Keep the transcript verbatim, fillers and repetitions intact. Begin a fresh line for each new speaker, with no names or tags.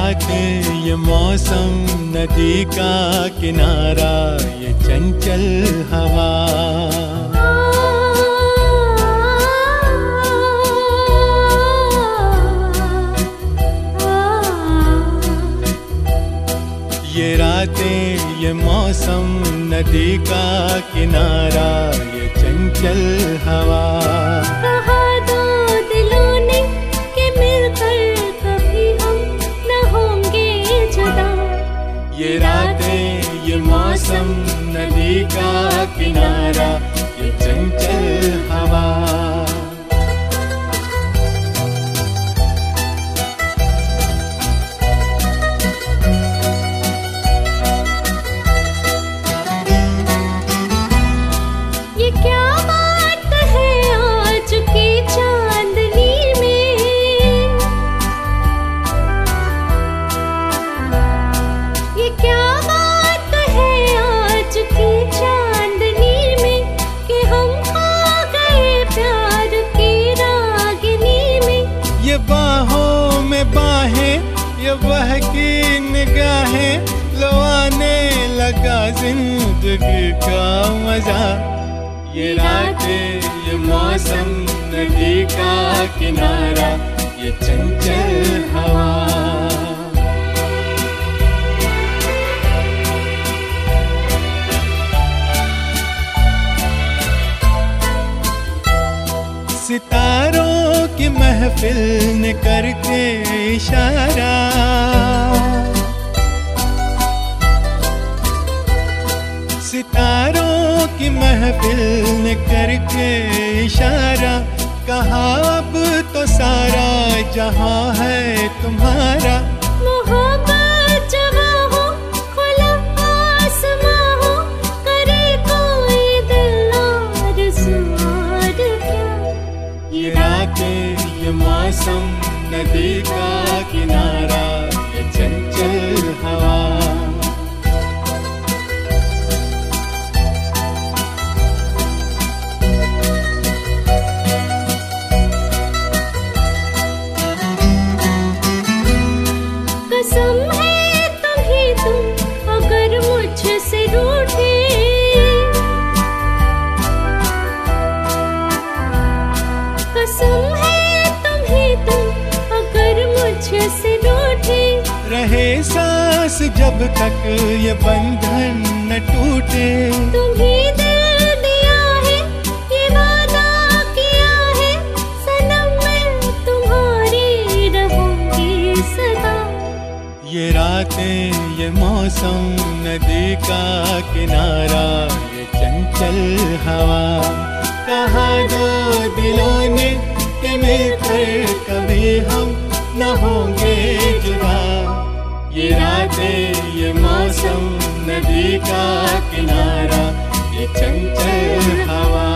रातें ये मौसम नदी का किनारा ये चंचल हवा। ये रातें ये मौसम नदी का किनारा ये चंचल हवा।
कहा दो दिलों ने कि मिलकर कभी हम न होंगे जुदा।
ये रातें ये मौसम नदी का किनारा ये चंचल हवा। बाहों में बाहें ये बहकी निगाहें लो आने लगा जिंदगी का मजा। ये रातें ये मौसम नदी का किनारा ये चंचल हवा। सितारों की महफिल ने करके इशारा, सितारों की महफिल ने करके इशारा, कहा अब तो सारा जहां है तुम्हारा। ये मौसम नदी का किनारा ये चंचल हवा।
कसम है तुम ही तुम अगर मुझसे रूठे, कसम से रूठे,
रहे सांस जब तक ये बंधन न टूटे।
तुम्हीं दिल दिया है ये वादा किया है, सनम मैं तुम्हारी रहूंगी सदा।
ये रातें ये मौसम नदी का किनारा ये चंचल हवा। कहा दो दिलों ने कि मिलकर कभी हम न होंगे जुदा। ये रातें ये मौसम नदी का किनारा ये चंचल हवा।